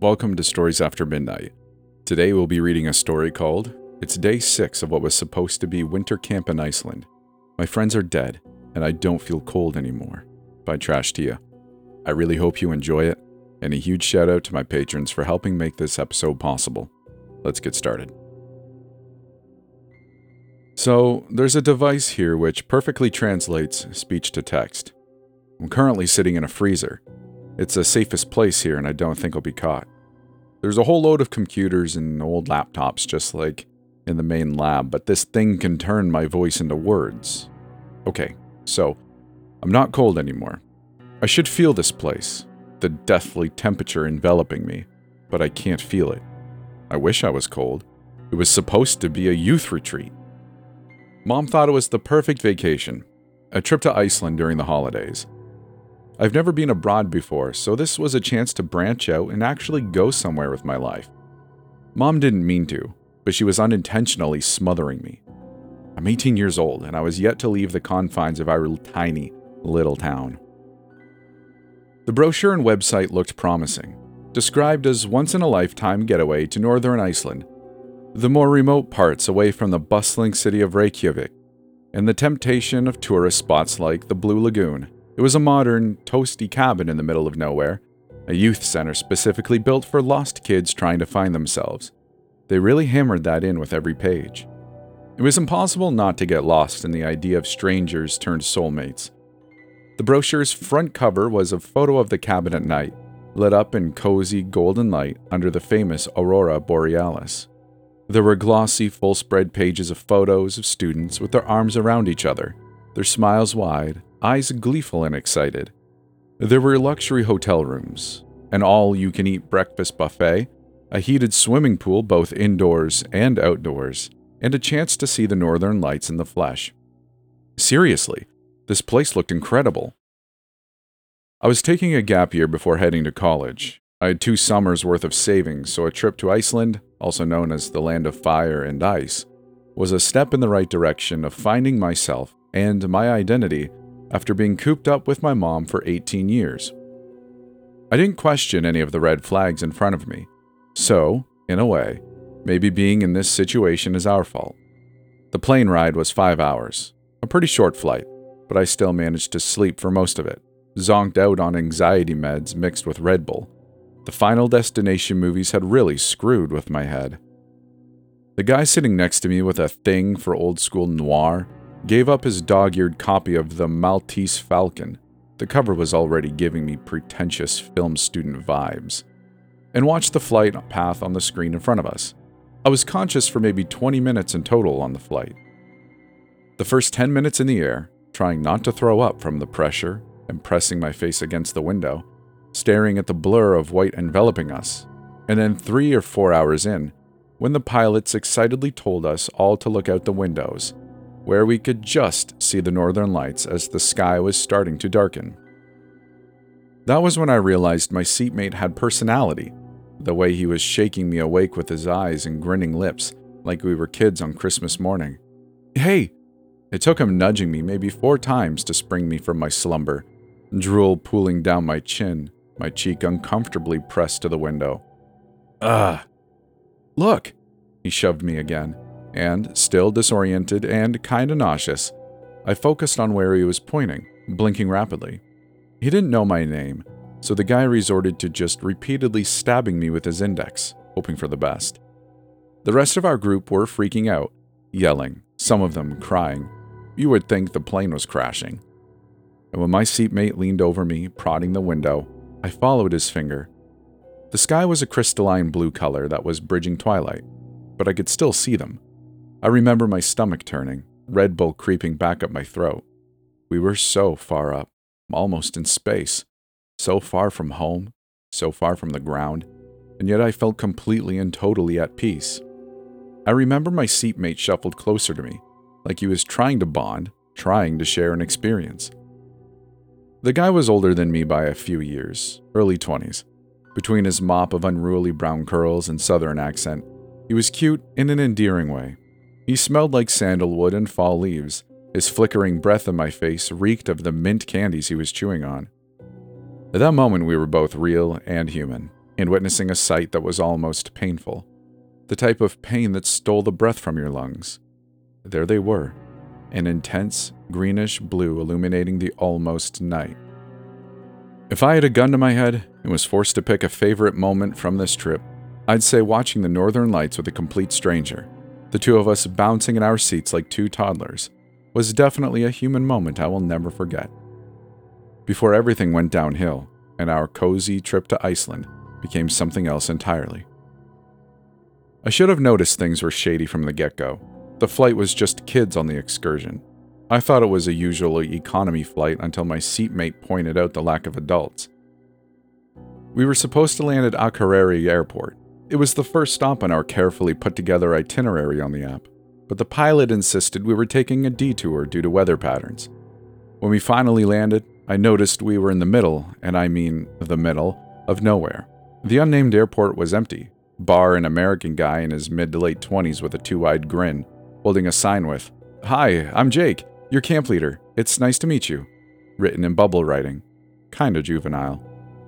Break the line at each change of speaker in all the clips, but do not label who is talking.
Welcome to Stories After Midnight. Today we'll be reading a story called It's Day 6 of what was supposed to be winter camp in Iceland. My friends are dead, and I don't feel cold anymore, by Trash Tia. I really hope you enjoy it, and a huge shout out to my patrons for helping make this episode possible. Let's get started. So, there's a device here which perfectly translates speech to text. I'm currently sitting in a freezer. It's the safest place here, and I don't think I'll be caught. There's a whole load of computers and old laptops just like in the main lab, but this thing can turn my voice into words. Okay, so I'm not cold anymore. I should feel this place, the deathly temperature enveloping me, but I can't feel it. I wish I was cold. It was supposed to be a youth retreat. Mom thought it was the perfect vacation, a trip to Iceland during the holidays. I've never been abroad before, so this was a chance to branch out and actually go somewhere with my life. Mom didn't mean to, but she was unintentionally smothering me. I'm 18 years old, and I was yet to leave the confines of our tiny little town. The brochure and website looked promising, described as once-in-a-lifetime getaway to northern Iceland, the more remote parts away from the bustling city of Reykjavik, and the temptation of tourist spots like the Blue Lagoon. It was a modern, toasty cabin in the middle of nowhere, a youth center specifically built for lost kids trying to find themselves. They really hammered that in with every page. It was impossible not to get lost in the idea of strangers turned soulmates. The brochure's front cover was a photo of the cabin at night, lit up in cozy golden light under the famous Aurora Borealis. There were glossy, full-spread pages of photos of students with their arms around each other, their smiles wide, eyes gleeful and excited. There were luxury hotel rooms, an all-you-can-eat breakfast buffet, a heated swimming pool both indoors and outdoors, and a chance to see the northern lights in the flesh. Seriously, this place looked incredible. I was taking a gap year before heading to college. I had 2 summers worth of savings, so a trip to Iceland, also known as the land of fire and ice, was a step in the right direction of finding myself and my identity after being cooped up with my mom for 18 years. I didn't question any of the red flags in front of me, so, in a way, maybe being in this situation is our fault. The plane ride was 5 hours, a pretty short flight, but I still managed to sleep for most of it, zonked out on anxiety meds mixed with Red Bull. The Final Destination movies had really screwed with my head. The guy sitting next to me with a thing for old school noir gave up his dog-eared copy of The Maltese Falcon. The cover was already giving me pretentious film student vibes, and watched the flight path on the screen in front of us. I was conscious for maybe 20 minutes in total on the flight. The first 10 minutes in the air, trying not to throw up from the pressure and pressing my face against the window, staring at the blur of white enveloping us, and then 3 or 4 hours in, when the pilots excitedly told us all to look out the windows, where we could just see the northern lights as the sky was starting to darken. That was when I realized my seatmate had personality, the way he was shaking me awake with his eyes and grinning lips like we were kids on Christmas morning. "Hey!" It took him nudging me maybe 4 times to spring me from my slumber, drool pooling down my chin, my cheek uncomfortably pressed to the window. "Ugh! Look!" He shoved me again. And, still disoriented and kinda nauseous, I focused on where he was pointing, blinking rapidly. He didn't know my name, so the guy resorted to just repeatedly stabbing me with his index, hoping for the best. The rest of our group were freaking out, yelling, some of them crying. You would think the plane was crashing. And when my seatmate leaned over me, prodding the window, I followed his finger. The sky was a crystalline blue color that was bridging twilight, but I could still see them. I remember my stomach turning, Red Bull creeping back up my throat. We were so far up, almost in space, so far from home, so far from the ground, and yet I felt completely and totally at peace. I remember my seatmate shuffled closer to me, like he was trying to bond, trying to share an experience. The guy was older than me by a few years, early 20s. Between his mop of unruly brown curls and southern accent, he was cute in an endearing way. He smelled like sandalwood and fall leaves. His flickering breath in my face reeked of the mint candies he was chewing on. At that moment, we were both real and human, and witnessing a sight that was almost painful. The type of pain that stole the breath from your lungs. There they were, an intense greenish blue illuminating the almost night. If I had a gun to my head and was forced to pick a favorite moment from this trip, I'd say watching the northern lights with a complete stranger, the two of us bouncing in our seats like two toddlers, was definitely a human moment I will never forget. Before everything went downhill, and our cozy trip to Iceland became something else entirely. I should have noticed things were shady from the get-go. The flight was just kids on the excursion. I thought it was a usual economy flight until my seatmate pointed out the lack of adults. We were supposed to land at Akureyri Airport. It was the first stop on our carefully put-together itinerary on the app, but the pilot insisted we were taking a detour due to weather patterns. When we finally landed, I noticed we were in the middle, and I mean the middle, of nowhere. The unnamed airport was empty, bar an American guy in his mid to late 20s with a two-eyed grin, holding a sign with, "Hi, I'm Jake, your camp leader. It's nice to meet you," written in bubble writing. Kinda juvenile.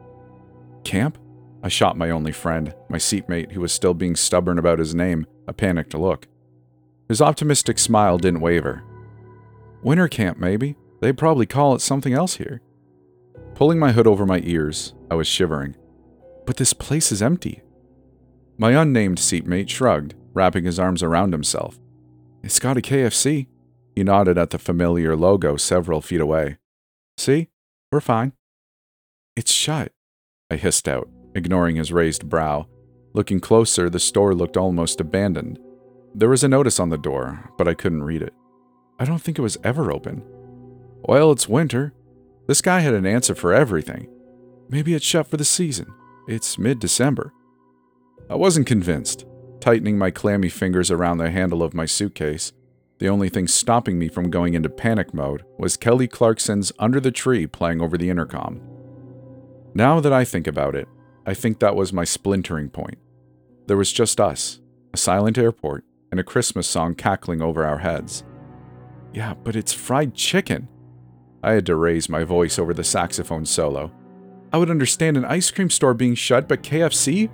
Camp? I shot my only friend, my seatmate who was still being stubborn about his name, a panicked look. His optimistic smile didn't waver. Winter camp, maybe. They'd probably call it something else here. Pulling my hood over my ears, I was shivering. But this place is empty. My unnamed seatmate shrugged, wrapping his arms around himself. It's got a KFC. He nodded at the familiar logo several feet away. See? We're fine. It's shut, I hissed out, ignoring his raised brow. Looking closer, the store looked almost abandoned. There was a notice on the door, but I couldn't read it. I don't think it was ever open. Well, it's winter. This guy had an answer for everything. Maybe it's shut for the season. It's mid-December. I wasn't convinced, tightening my clammy fingers around the handle of my suitcase. The only thing stopping me from going into panic mode was Kelly Clarkson's Under the Tree playing over the intercom. Now that I think about it, I think that was my splintering point. There was just us, a silent airport, and a Christmas song cackling over our heads. Yeah, but it's fried chicken. I had to raise my voice over the saxophone solo. I would understand an ice cream store being shut, but KFC?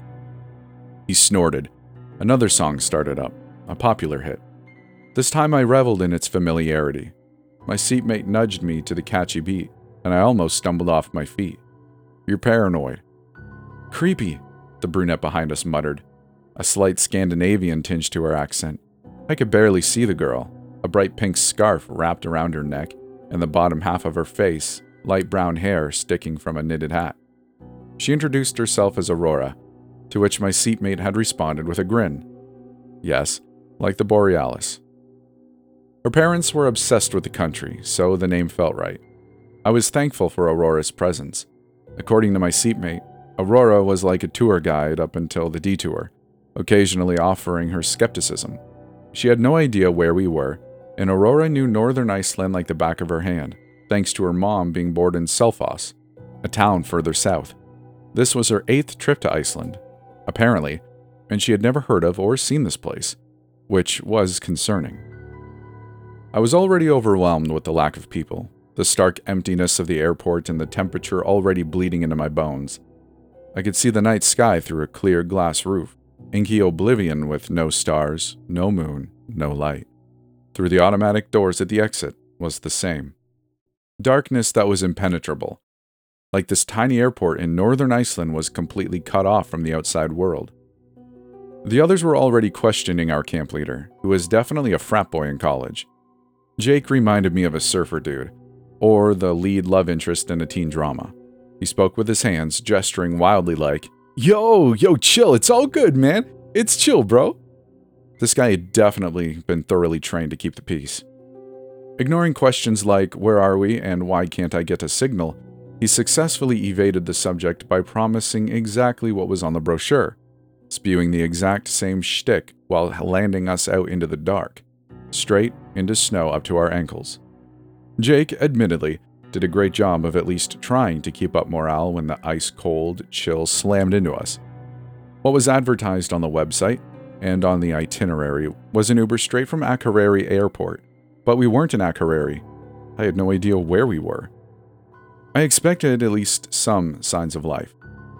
He snorted. Another song started up, a popular hit. This time I reveled in its familiarity. My seatmate nudged me to the catchy beat, and I almost stumbled off my feet. You're paranoid. Creepy, the brunette behind us muttered, a slight Scandinavian tinge to her accent. I could barely see the girl, a bright pink scarf wrapped around her neck, and the bottom half of her face, light brown hair sticking from a knitted hat. She introduced herself as Aurora, to which my seatmate had responded with a grin. Yes, like the Borealis. Her parents were obsessed with the country, so the name felt right. I was thankful for Aurora's presence. According to my seatmate, Aurora was like a tour guide up until the detour, occasionally offering her skepticism. She had no idea where we were, and Aurora knew northern Iceland like the back of her hand, thanks to her mom being born in Selfoss, a town further south. This was her 8th trip to Iceland, apparently, and she had never heard of or seen this place, which was concerning. I was already overwhelmed with the lack of people, the stark emptiness of the airport, and the temperature already bleeding into my bones. I could see the night sky through a clear glass roof, inky oblivion with no stars, no moon, no light. Through the automatic doors at the exit was the same. Darkness that was impenetrable. Like this tiny airport in northern Iceland was completely cut off from the outside world. The others were already questioning our camp leader, who was definitely a frat boy in college. Jake reminded me of a surfer dude, or the lead love interest in a teen drama. He spoke with his hands, gesturing wildly like, Yo, chill, it's all good, man. It's chill, bro. This guy had definitely been thoroughly trained to keep the peace. Ignoring questions like, where are we and why can't I get a signal, he successfully evaded the subject by promising exactly what was on the brochure, spewing the exact same shtick while landing us out into the dark, straight into snow up to our ankles. Jake, admittedly, did a great job of at least trying to keep up morale when the ice-cold chill slammed into us. What was advertised on the website and on the itinerary was an Uber straight from Akureyri Airport, but we weren't in Akureyri. I had no idea where we were. I expected at least some signs of life.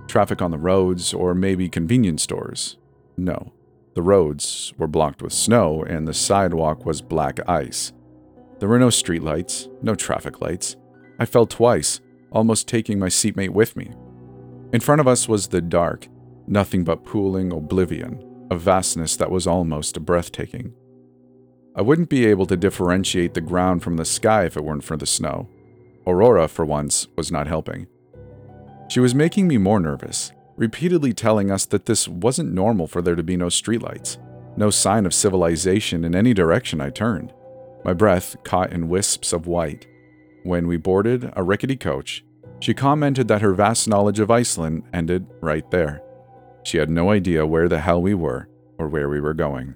Traffic on the roads, or maybe convenience stores? No. The roads were blocked with snow, and the sidewalk was black ice. There were no streetlights, no traffic lights. I fell twice, almost taking my seatmate with me. In front of us was the dark, nothing but pooling oblivion, a vastness that was almost breathtaking. I wouldn't be able to differentiate the ground from the sky if it weren't for the snow. Aurora, for once, was not helping. She was making me more nervous, repeatedly telling us that this wasn't normal for there to be no streetlights, no sign of civilization in any direction I turned. My breath caught in wisps of white. When we boarded a rickety coach, she commented that her vast knowledge of Iceland ended right there. She had no idea where the hell we were or where we were going.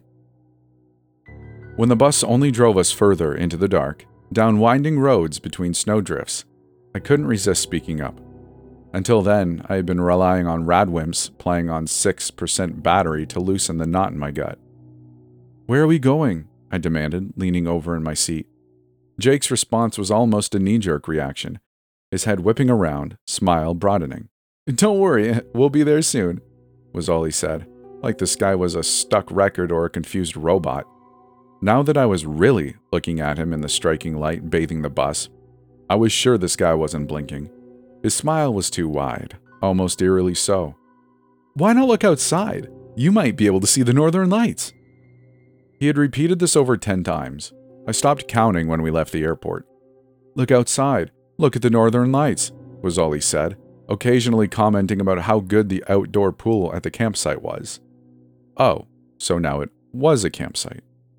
When the bus only drove us further into the dark, down winding roads between snowdrifts, I couldn't resist speaking up. Until then, I had been relying on Radwimps playing on 6% battery to loosen the knot in my gut. "Where are we going?" I demanded, leaning over in my seat. Jake's response was almost a knee-jerk reaction, his head whipping around, smile broadening. "Don't worry, we'll be there soon," was all he said, like the sky was a stuck record or a confused robot. Now that I was really looking at him in the striking light bathing the bus, I was sure the sky wasn't blinking. His smile was too wide, almost eerily so. "Why not look outside? You might be able to see the northern lights." He had repeated this over 10 times. I stopped counting when we left the airport. "Look outside. Look at the northern lights," was all he said, occasionally commenting about how good the outdoor pool at the campsite was. Oh, so now it was a campsite.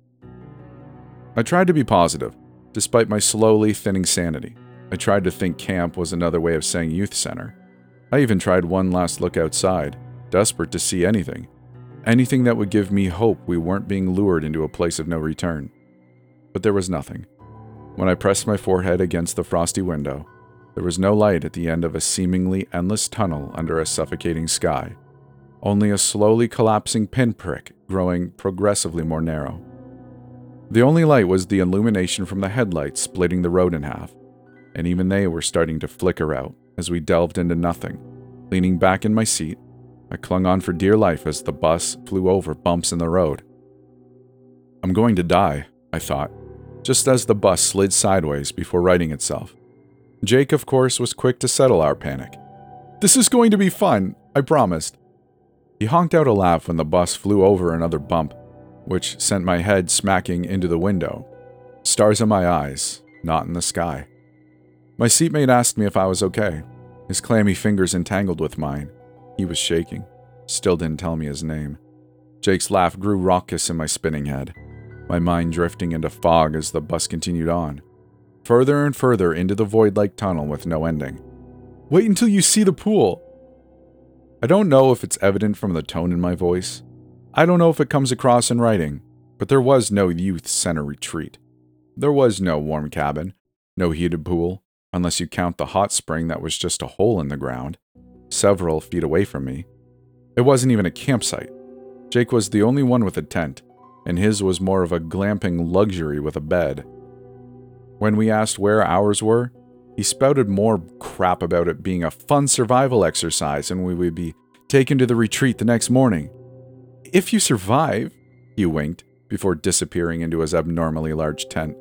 I tried to be positive, despite my slowly thinning sanity. I tried to think camp was another way of saying youth center. I even tried one last look outside, desperate to see anything. Anything that would give me hope we weren't being lured into a place of no return. But there was nothing. When I pressed my forehead against the frosty window, there was no light at the end of a seemingly endless tunnel under a suffocating sky. Only a slowly collapsing pinprick growing progressively more narrow. The only light was the illumination from the headlights splitting the road in half, and even they were starting to flicker out as we delved into nothing. Leaning back in my seat, I clung on for dear life as the bus flew over bumps in the road. I'm going to die, I thought, just as the bus slid sideways before righting itself. Jake, of course, was quick to settle our panic. "This is going to be fun, I promised." He honked out a laugh when the bus flew over another bump, which sent my head smacking into the window. Stars in my eyes, not in the sky. My seatmate asked me if I was okay. His clammy fingers entangled with mine. He was shaking. Still didn't tell me his name. Jake's laugh grew raucous in my spinning head, my mind drifting into fog as the bus continued on, further and further into the void-like tunnel with no ending. "Wait until you see the pool." I don't know if it's evident from the tone in my voice. I don't know if it comes across in writing, but there was no youth center retreat. There was no warm cabin, no heated pool, unless you count the hot spring that was just a hole in the ground, several feet away from me. It wasn't even a campsite. Jake was the only one with a tent, and his was more of a glamping luxury with a bed. When we asked where ours were, he spouted more crap about it being a fun survival exercise and we would be taken to the retreat the next morning. "If you survive," he winked, before disappearing into his abnormally large tent.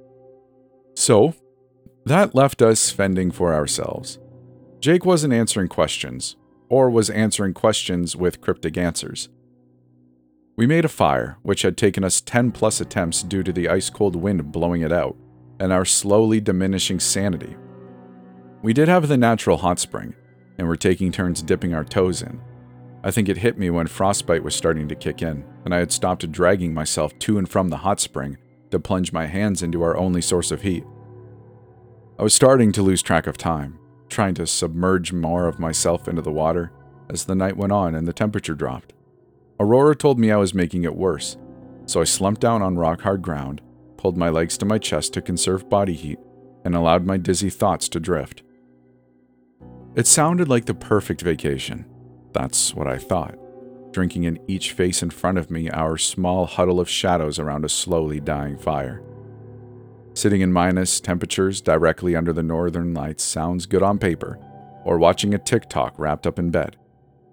So, that left us fending for ourselves. Jake wasn't answering questions, or was answering questions with cryptic answers. We made a fire, which had taken us 10+ attempts due to the ice-cold wind blowing it out, and our slowly diminishing sanity. We did have the natural hot spring, and were taking turns dipping our toes in. I think it hit me when frostbite was starting to kick in, and I had stopped dragging myself to and from the hot spring to plunge my hands into our only source of heat. I was starting to lose track of time, trying to submerge more of myself into the water as the night went on and the temperature dropped. Aurora told me I was making it worse, so I slumped down on rock-hard ground, pulled my legs to my chest to conserve body heat, and allowed my dizzy thoughts to drift. It sounded like the perfect vacation. That's what I thought, drinking in each face in front of me our small huddle of shadows around a slowly dying fire. Sitting in minus temperatures directly under the northern lights sounds good on paper, or watching a TikTok wrapped up in bed.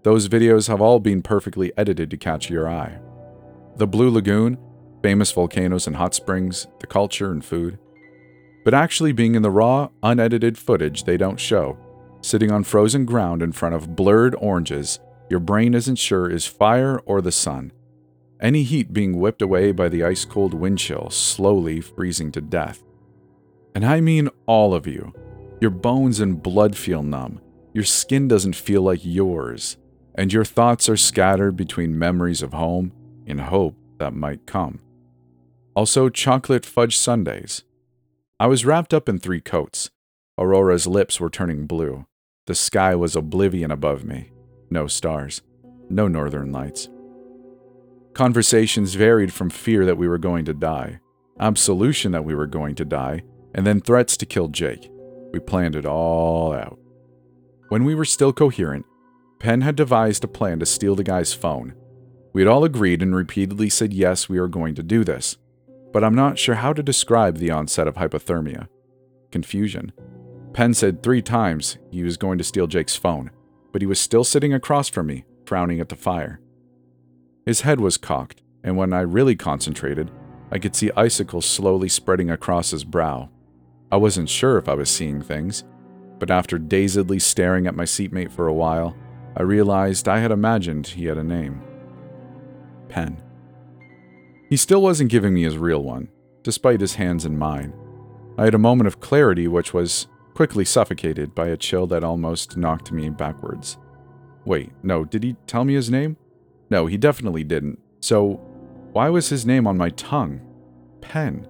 Those videos have all been perfectly edited to catch your eye. The Blue Lagoon, famous volcanoes and hot springs, the culture and food. But actually being in the raw, unedited footage they don't show, sitting on frozen ground in front of blurred oranges, your brain isn't sure is fire or the sun. Any heat being whipped away by the ice-cold wind chill, slowly freezing to death. And I mean all of you. Your bones and blood feel numb. Your skin doesn't feel like yours. And your thoughts are scattered between memories of home in hope that might come. Also, chocolate fudge sundaes. I was wrapped up in 3 coats. Aurora's lips were turning blue. The sky was oblivion above me. No stars. No northern lights. Conversations varied from fear that we were going to die, absolution that we were going to die, and then threats to kill Jake. We planned it all out. When we were still coherent, Penn had devised a plan to steal the guy's phone. We had all agreed and repeatedly said yes, we were going to do this. But I'm not sure how to describe the onset of hypothermia. Confusion. Penn said 3 times he was going to steal Jake's phone, but he was still sitting across from me, frowning at the fire. His head was cocked, and when I really concentrated, I could see icicles slowly spreading across his brow. I wasn't sure if I was seeing things, but after dazedly staring at my seatmate for a while, I realized I had imagined he had a name. Penn. He still wasn't giving me his real one, despite his hands in mine. I had a moment of clarity which was quickly suffocated by a chill that almost knocked me backwards. Wait, no, did he tell me his name? No, he definitely didn't. So, why was his name on my tongue? Penn.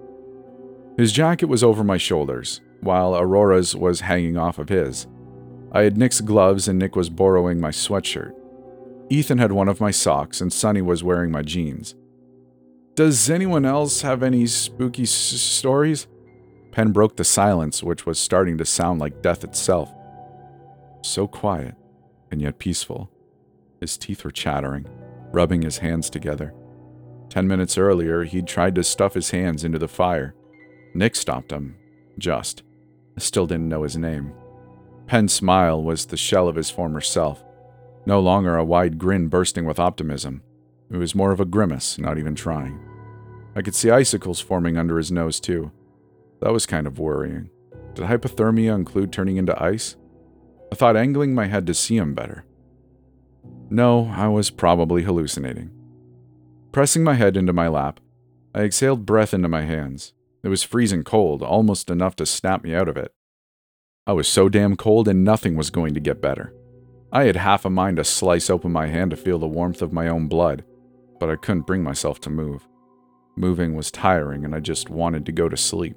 His jacket was over my shoulders, while Aurora's was hanging off of his. I had Nick's gloves and Nick was borrowing my sweatshirt. Ethan had one of my socks and Sonny was wearing my jeans. Does anyone else have any spooky stories? Penn broke the silence, which was starting to sound like death itself. So quiet, and yet peaceful. His teeth were chattering, rubbing his hands together. 10 minutes earlier, he'd tried to stuff his hands into the fire. Nick stopped him. Just. I still didn't know his name. Penn's smile was the shell of his former self. No longer a wide grin bursting with optimism. It was more of a grimace, not even trying. I could see icicles forming under his nose, too. That was kind of worrying. Did hypothermia include turning into ice? I thought angling my head to see him better. No, I was probably hallucinating. Pressing my head into my lap, I exhaled breath into my hands. It was freezing cold, almost enough to snap me out of it. I was so damn cold and nothing was going to get better. I had half a mind to slice open my hand to feel the warmth of my own blood, but I couldn't bring myself to move. Moving was tiring and I just wanted to go to sleep.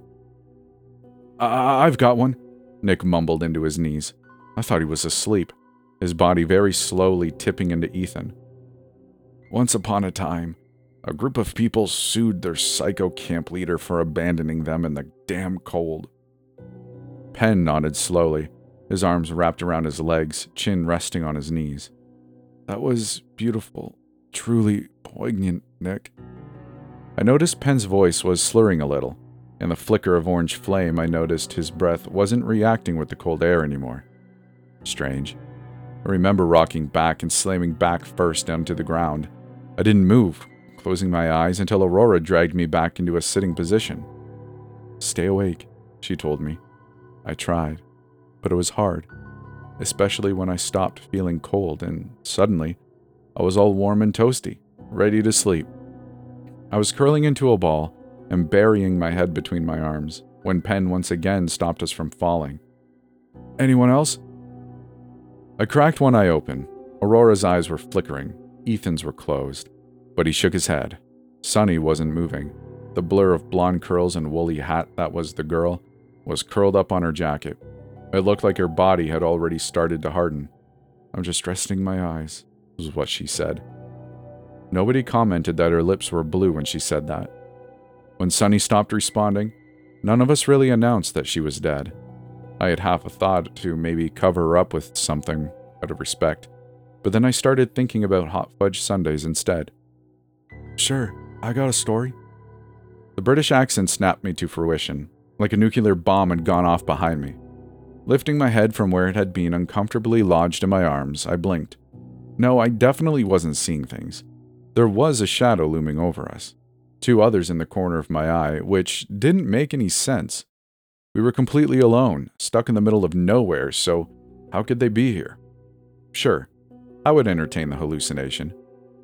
I've got one, Nick mumbled into his knees. I thought he was asleep, his body very slowly tipping into Ethan. Once upon a time, a group of people sued their psycho camp leader for abandoning them in the damn cold. Penn nodded slowly, his arms wrapped around his legs, chin resting on his knees. That was beautiful, truly poignant, Nick. I noticed Penn's voice was slurring a little. In the flicker of orange flame, I noticed his breath wasn't reacting with the cold air anymore. Strange. I remember rocking back and slamming back first onto the ground. I didn't move, closing my eyes until Aurora dragged me back into a sitting position. Stay awake, she told me. I tried, but it was hard, especially when I stopped feeling cold and suddenly I was all warm and toasty, ready to sleep. I was curling into a ball and burying my head between my arms when Penn once again stopped us from falling. Anyone else? I cracked one eye open. Aurora's eyes were flickering. Ethan's were closed. But he shook his head. Sonny wasn't moving. The blur of blonde curls and woolly hat that was the girl was curled up on her jacket. It looked like her body had already started to harden. I'm just resting my eyes, was what she said. Nobody commented that her lips were blue when she said that. When Sonny stopped responding, none of us really announced that she was dead. I had half a thought to maybe cover her up with something out of respect, but then I started thinking about hot fudge sundaes instead. Sure, I got a story. The British accent snapped me to fruition, like a nuclear bomb had gone off behind me. Lifting my head from where it had been uncomfortably lodged in my arms, I blinked. No, I definitely wasn't seeing things. There was a shadow looming over us. 2 others in the corner of my eye, which didn't make any sense. We were completely alone, stuck in the middle of nowhere, so how could they be here? Sure, I would entertain the hallucination.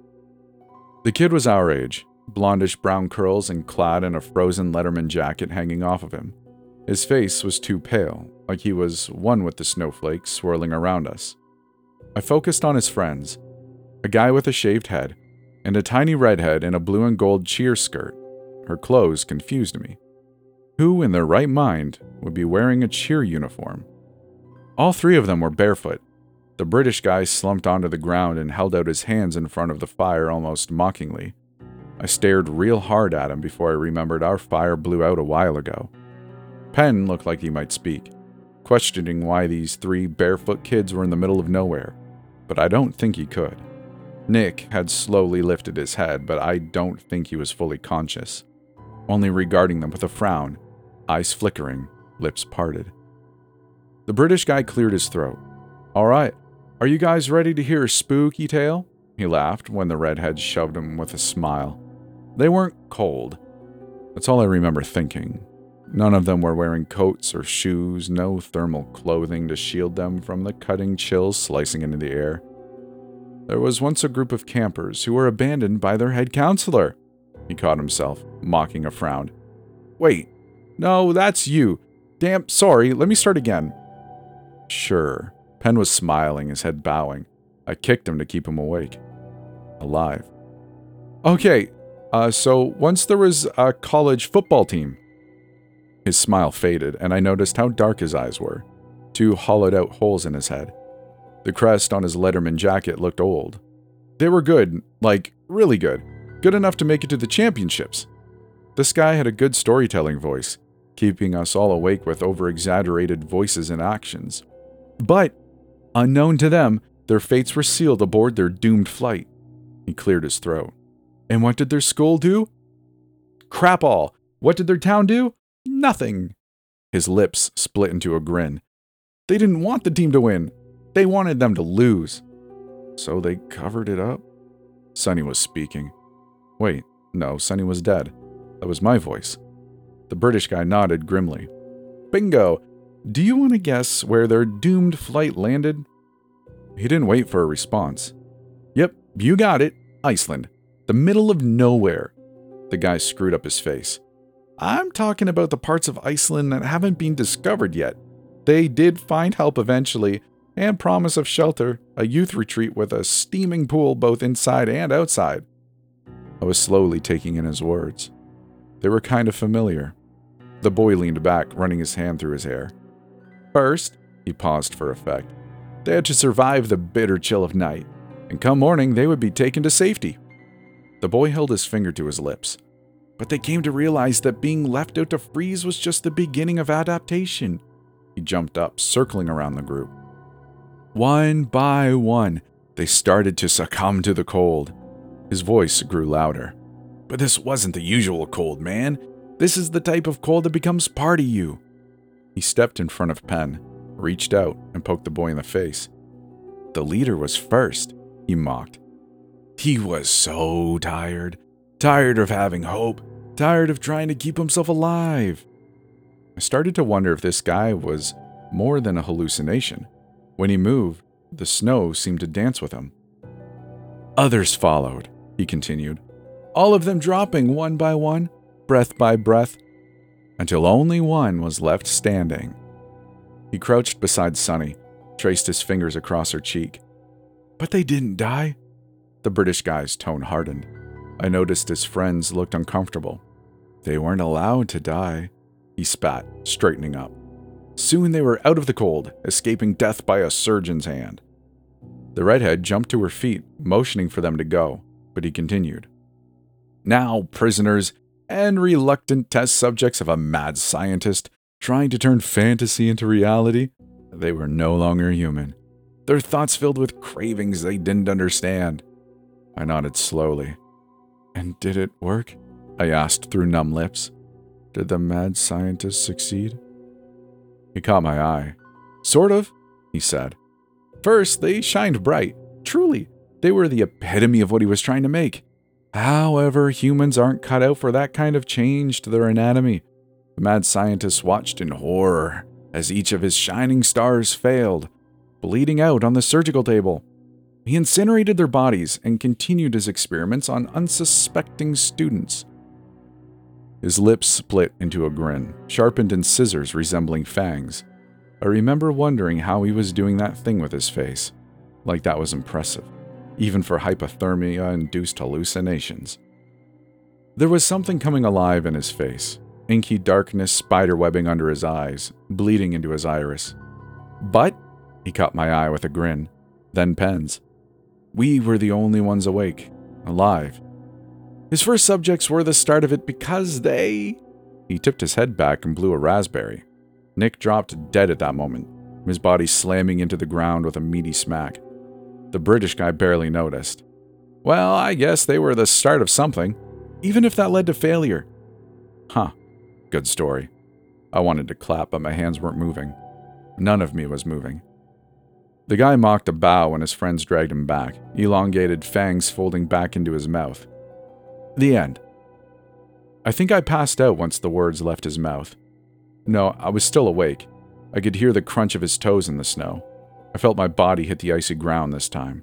The kid was our age, blondish brown curls and clad in a frozen Letterman jacket hanging off of him. His face was too pale, like he was one with the snowflakes swirling around us. I focused on his friends, a guy with a shaved head, and a tiny redhead in a blue and gold cheer skirt. Her clothes confused me. Who in their right mind would be wearing a cheer uniform? All 3 of them were barefoot. The British guy slumped onto the ground and held out his hands in front of the fire almost mockingly. I stared real hard at him before I remembered our fire blew out a while ago. Penn looked like he might speak, questioning why these 3 barefoot kids were in the middle of nowhere, but I don't think he could. Nick had slowly lifted his head, but I don't think he was fully conscious, only regarding them with a frown, eyes flickering, lips parted. The British guy cleared his throat. "All right, are you guys ready to hear a spooky tale?" He laughed when the redhead shoved him with a smile. They weren't cold. That's all I remember thinking. None of them were wearing coats or shoes, no thermal clothing to shield them from the cutting chills slicing into the air. There was once a group of campers who were abandoned by their head counselor. He caught himself, mocking a frown. "Wait, no, that's you. Damn, sorry, let me start again." Sure. Penn was smiling, his head bowing. I kicked him to keep him awake. Alive. "Okay, so once there was a college football team." His smile faded, and I noticed how dark his eyes were. 2 hollowed-out holes in his head. The crest on his Letterman jacket looked old. They were good, like, really good. Good enough to make it to the championships. This guy had a good storytelling voice, keeping us all awake with over-exaggerated voices and actions. But, unknown to them, their fates were sealed aboard their doomed flight. He cleared his throat. And what did their school do? Crap all. What did their town do? Nothing. His lips split into a grin. They didn't want the team to win. They wanted them to lose. So they covered it up? Sonny was speaking. Wait, no, Sonny was dead. That was my voice. The British guy nodded grimly. Bingo! Do you want to guess where their doomed flight landed? He didn't wait for a response. Yep, you got it. Iceland. The middle of nowhere. The guy screwed up his face. I'm talking about the parts of Iceland that haven't been discovered yet. They did find help eventually, and promise of shelter, a youth retreat with a steaming pool both inside and outside. I was slowly taking in his words. They were kind of familiar. The boy leaned back, running his hand through his hair. First, he paused for effect, they had to survive the bitter chill of night, and come morning they would be taken to safety. The boy held his finger to his lips, but they came to realize that being left out to freeze was just the beginning of adaptation. He jumped up, circling around the group. One by one, they started to succumb to the cold. His voice grew louder. But this wasn't the usual cold, man. This is the type of cold that becomes part of you. He stepped in front of Penn, reached out, and poked the boy in the face. The leader was first, he mocked. He was so tired. Tired of having hope. Tired of trying to keep himself alive. I started to wonder if this guy was more than a hallucination. When he moved, the snow seemed to dance with him. Others followed, he continued, all of them dropping one by one, breath by breath, until only one was left standing. He crouched beside Sonny, traced his fingers across her cheek. But they didn't die. The British guy's tone hardened. I noticed his friends looked uncomfortable. They weren't allowed to die, he spat, straightening up. Soon they were out of the cold, escaping death by a surgeon's hand. The redhead jumped to her feet, motioning for them to go, but he continued. Now, prisoners and reluctant test subjects of a mad scientist trying to turn fantasy into reality, they were no longer human. Their thoughts filled with cravings they didn't understand. I nodded slowly. And did it work? I asked through numb lips. Did the mad scientist succeed? He caught my eye. Sort of, he said. First, they shined bright. Truly, They were the epitome of what he was trying to make. However, humans aren't cut out for that kind of change to their anatomy. The mad scientist watched in horror as each of his shining stars failed, bleeding out on the surgical table. He incinerated their bodies and continued his experiments on unsuspecting students. His lips split into a grin, sharpened in scissors resembling fangs. I remember wondering how he was doing that thing with his face. Like that was impressive, even for hypothermia-induced hallucinations. There was something coming alive in his face, inky darkness spiderwebbing under his eyes, bleeding into his iris. But, he caught my eye with a grin, then Penn's. We were the only ones awake, alive. His first subjects were the start of it because they... He tipped his head back and blew a raspberry. Nick dropped dead at that moment, his body slamming into the ground with a meaty smack. The British guy barely noticed. Well, I guess they were the start of something, even if that led to failure. Huh. Good story. I wanted to clap, but my hands weren't moving. None of me was moving. The guy mocked a bow when his friends dragged him back, elongated fangs folding back into his mouth. The end. I think I passed out once the words left his mouth. No, I was still awake. I could hear the crunch of his toes in the snow. I felt my body hit the icy ground this time.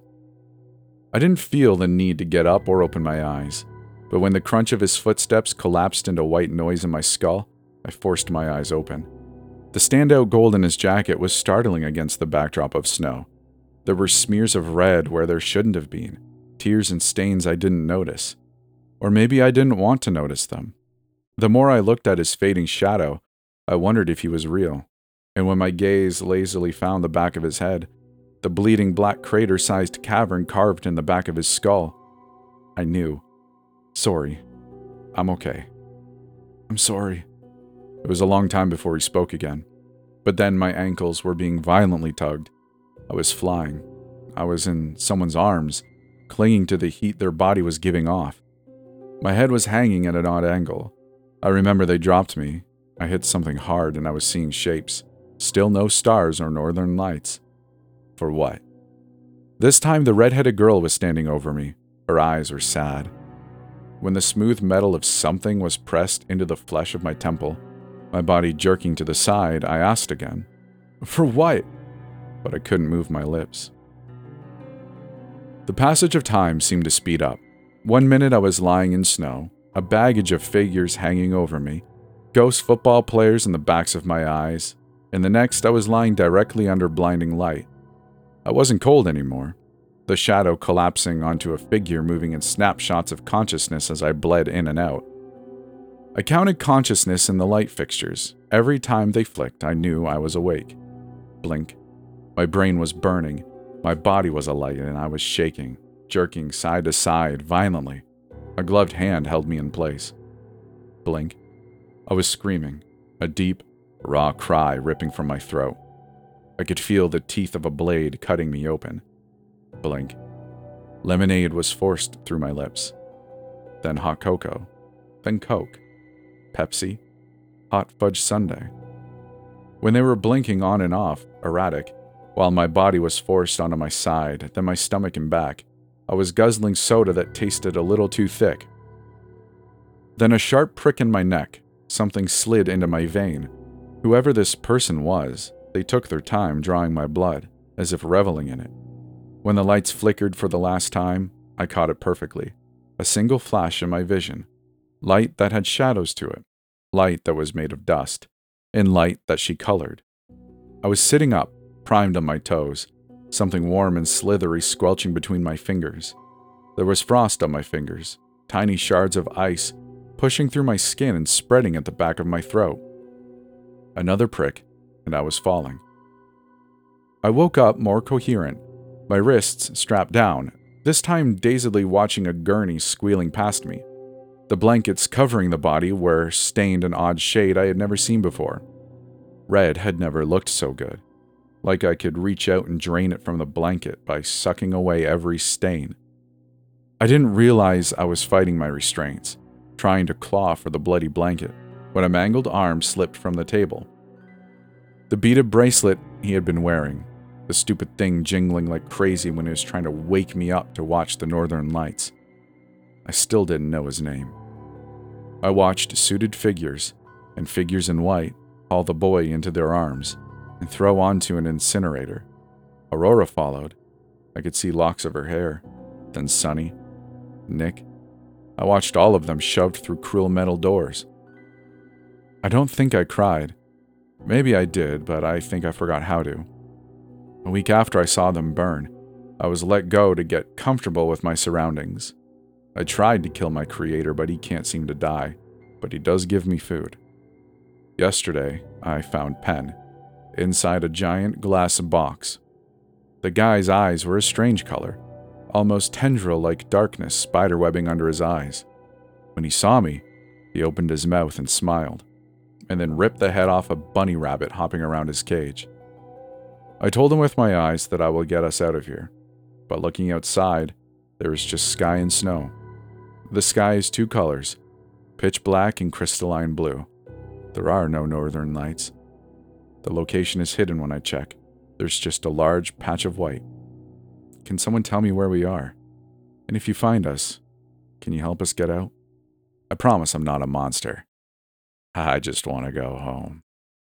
I didn't feel the need to get up or open my eyes, but when the crunch of his footsteps collapsed into white noise in my skull, I forced my eyes open. The standout gold in his jacket was startling against the backdrop of snow. There were smears of red where there shouldn't have been, tears and stains I didn't notice. Or maybe I didn't want to notice them. The more I looked at his fading shadow, I wondered if he was real. And when my gaze lazily found the back of his head, the bleeding black crater-sized cavern carved in the back of his skull, I knew. Sorry. I'm okay. I'm sorry. It was a long time before he spoke again. But then my ankles were being violently tugged. I was flying. I was in someone's arms, clinging to the heat their body was giving off. My head was hanging at an odd angle. I remember they dropped me. I hit something hard and I was seeing shapes. Still no stars or northern lights. For what? This time the red-headed girl was standing over me. Her eyes were sad. When the smooth metal of something was pressed into the flesh of my temple, my body jerking to the side, I asked again, "For what?" But I couldn't move my lips. The passage of time seemed to speed up. 1 minute I was lying in snow, a baggage of figures hanging over me, ghost football players in the backs of my eyes, and the next I was lying directly under blinding light. I wasn't cold anymore, the shadow collapsing onto a figure moving in snapshots of consciousness as I bled in and out. I counted consciousness in the light fixtures. Every time they flicked, I knew I was awake. Blink. My brain was burning, my body was alight, and I was shaking, jerking side to side violently. A gloved hand held me in place. Blink. I was screaming, a deep, raw cry ripping from my throat. I could feel the teeth of a blade cutting me open. Blink. Lemonade was forced through my lips. Then hot cocoa. Then Coke. Pepsi. Hot fudge sundae. When they were blinking on and off, erratic, while my body was forced onto my side, then my stomach and back, I was guzzling soda that tasted a little too thick. Then a sharp prick in my neck. Something slid into my vein. Whoever this person was, they took their time drawing my blood, as if reveling in it. When the lights flickered for the last time, I caught it perfectly. A single flash in my vision. Light that had shadows to it. Light that was made of dust. And light that she colored. I was sitting up, primed on my toes, something warm and slithery squelching between my fingers. There was frost on my fingers, tiny shards of ice pushing through my skin and spreading at the back of my throat. Another prick, and I was falling. I woke up more coherent, my wrists strapped down, this time dazedly watching a gurney squealing past me. The blankets covering the body were stained an odd shade I had never seen before. Red had never looked so good, like I could reach out and drain it from the blanket by sucking away every stain. I didn't realize I was fighting my restraints, trying to claw for the bloody blanket, when a mangled arm slipped from the table. The beaded bracelet he had been wearing. the stupid thing jingling like crazy when he was trying to wake me up to watch the Northern Lights. I still didn't know his name. I watched suited figures, and figures in white, haul the boy into their arms and throw onto an incinerator. Aurora followed. I could see locks of her hair. Then Sonny, Nick. I watched all of them shoved through cruel metal doors. I don't think I cried. Maybe I did, but I think I forgot how to. A week after I saw them burn, I was let go to get comfortable with my surroundings. I tried to kill my creator, but he can't seem to die, but he does give me food. Yesterday, I found Pen, inside a giant glass box. The guy's eyes were a strange color, almost tendril-like darkness spiderwebbing under his eyes. When he saw me, he opened his mouth and smiled, and then ripped the head off a bunny rabbit hopping around his cage. I told him with my eyes that I will get us out of here, but looking outside, there is just sky and snow. The sky is two colors, pitch black and crystalline blue. There are no northern lights. The location is hidden when I check. There's just a large patch of white. Can someone tell me where we are? And if you find us, can you help us get out? I promise I'm not a monster. I just want to go home.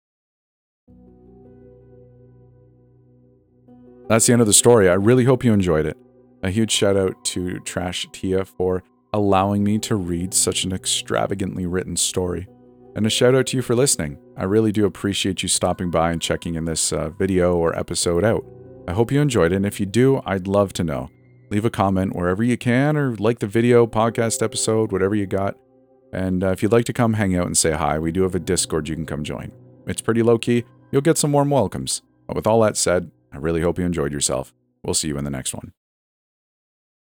That's the end of the story. I really hope you enjoyed it. A huge shout out to Trash Tia for allowing me to read such an extravagantly written story. And a shout out to you for listening. I really do appreciate you stopping by and checking in this video or episode out. I hope you enjoyed it, and if you do, I'd love to know. Leave a comment wherever you can, or like the video, podcast episode, whatever you got. And if you'd like to come hang out and say hi, we do have a Discord you can come join. It's pretty low-key. You'll get some warm welcomes. But with all that said, I really hope you enjoyed yourself. We'll see you in the next one.